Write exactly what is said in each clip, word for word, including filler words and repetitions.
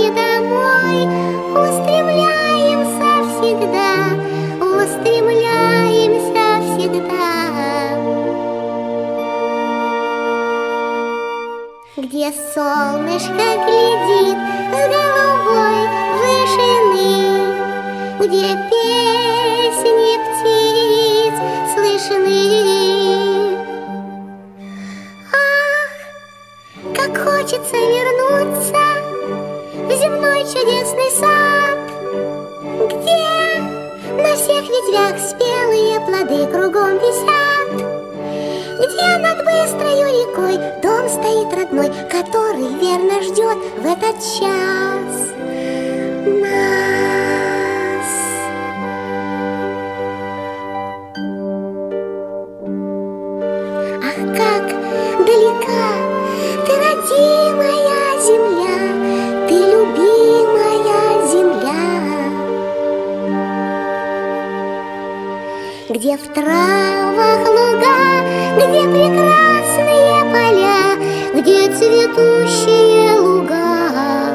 мы домой устремляемся всегда, устремляемся всегда. Где солнышко глядит с голубой вышины, где песни птиц слышны. Ах, как хочется вернуться в земной чудесный сад, где на всех ветвях спелые плоды кругом висят, где над быстрою рекой дом стоит родной, который верно ждет в этот час нас. Ах, как далека ты, родимая земля, ты любимая земля, где в травах луга, где прекрасные поля, где цветущие луга.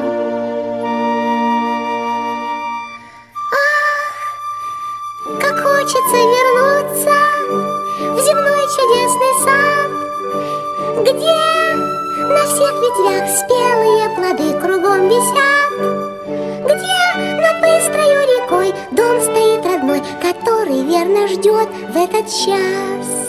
Ах, как хочется вернуться в земной чудесный сад, где на всех ветвях спелые плоды кругом висят, где над быстрою рекой дом стоит родной, который верно ждет в этот час.